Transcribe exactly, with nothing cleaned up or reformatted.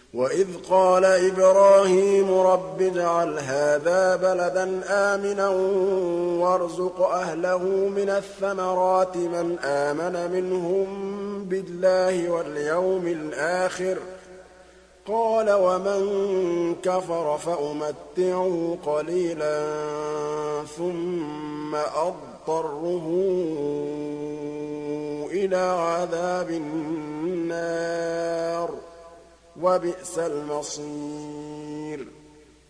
وَإِذْ قَالَ إِبْرَاهِيمُ رَبِّ اجْعَلْ هَٰذَا بَلَدًا آمِنًا وَارْزُقْ أَهْلَهُ مِنَ الثَّمَرَاتِ مَنْ آمَنَ مِنْهُم بِاللَّهِ وَالْيَوْمِ الْآخِرِ ۖ قَالَ وَمَن كَفَرَ فَأُمَتِّعُهُ قَلِيلًا ثُمَّ أَضْطَرُّهُ إِلَىٰ عَذَابِ النَّارِ ۖ وَبِئْسَ الْمَصِيرُ